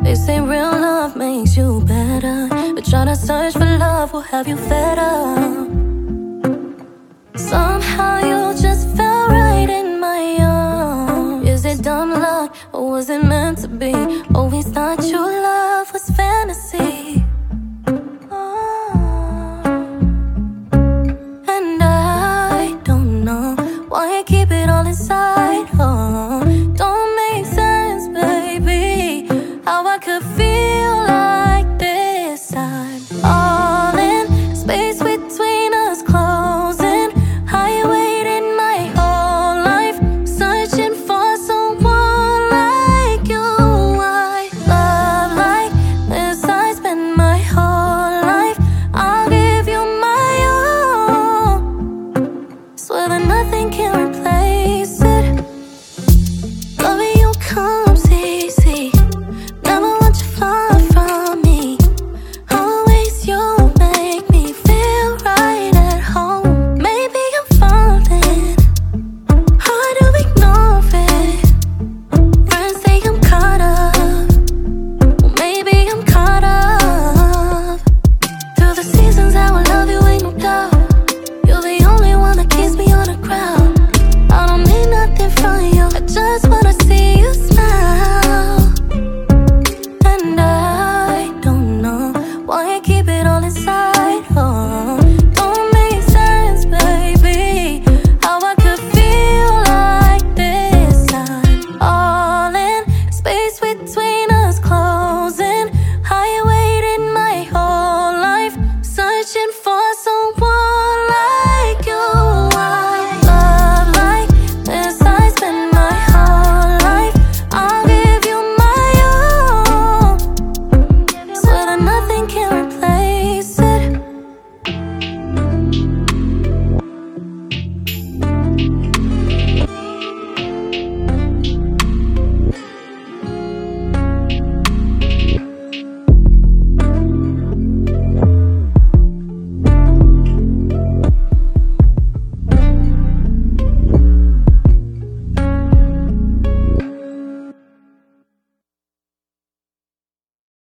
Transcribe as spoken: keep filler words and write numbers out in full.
They say real love makes you better, but trying to search for love will have you fed up. Somehow you just fell right in my arms. Is it dumb luck, or was it meant to be? Always thought your love was fantasy.